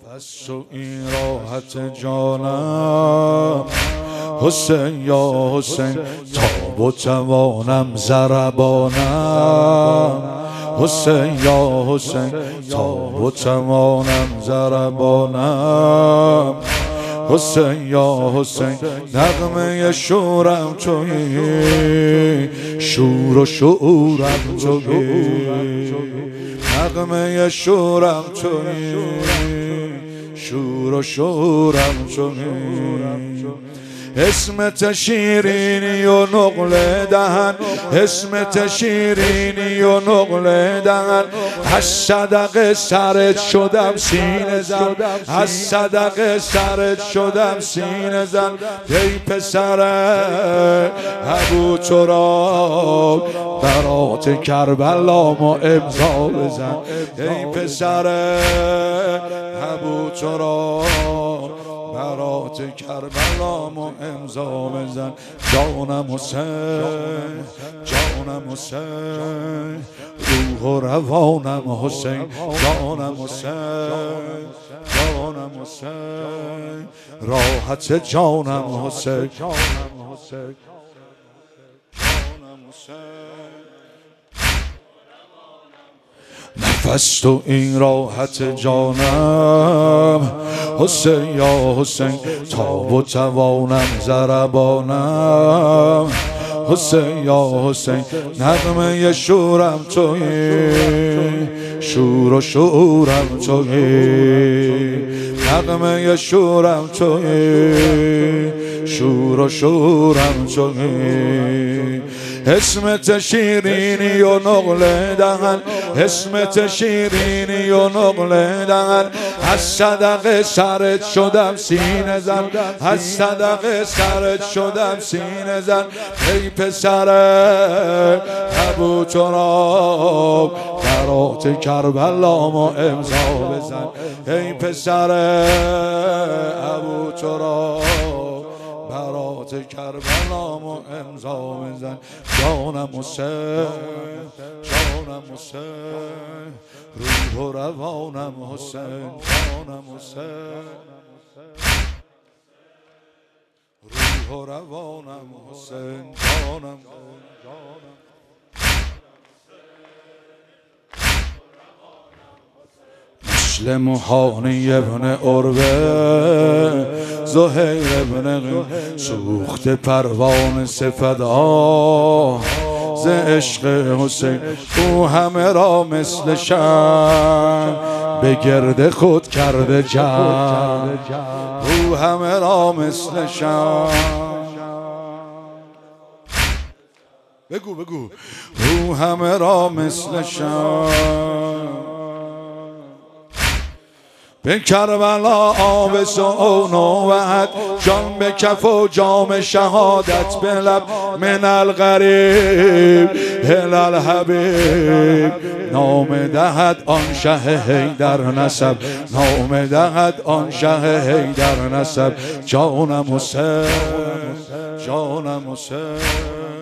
نفس و این راحت جانم حسین یا حسین، تاب و توانم ضربانم حسین یا حسین، تاب و توانم ضربانم حسین یا حسین، نغمه شورم تویی، شور و شعورم تویی، نغمه شورم تویی، شور و شورم تویی. اسمت شیرینی و نقل دهن، اسمت شیرینی و نقل دهن، از صدق سرت شدم سینه زن، از صدق سرت شدم سینه زن. ای پسر ابو تراب، برات کربلامو امضا بزن. ای پسر ابو تراب، برات کربلامو امضا بزن. جانم حسین، جانم حسین، روح و روانم حسین، جانم حسین، جانم حسین، راحت جانم حسین، جانم حسین، جانم حسین. نفس تو این راحت جانم حسین یا حسین، تاب و توانم ضربانم حسین یا حسین، نغمه شورم تویی، شور و شعورم تویی، نغمه شورم تویی، شور و شورم تویی. اسمت شیرینی و نقل دهن، اسمت شیرینی و نقل دهن، از صدق سرت شدم سینه زن، از صدق سرت شدم سینه زن. ای پسر ابو تراب، برات کربلامو امضا بزن. ای پسر ابو تراب، برات کربلامو امضا بزن. جانم حسین، جانم حسین، روح و روانم حسین، جانم حسین، روح و روانم حسین، جانم مثل موهانی ابن عروه، زهیر ابن سوخت پروانه سفدا، ز عشق حسین او همه را مثل شمع به گرد خود کرده جمع، او همه را مثل شمع. بگو بگو. او همه را مثل شمع. به کربلا آب سعون وحد، جان به کف و جام شهادت به لب، من الغریب الی الحبیب، نام دهد آن شه حیدر نسب، نام دهد آن شه حیدر نسب. جانم حسین، جانم حسین،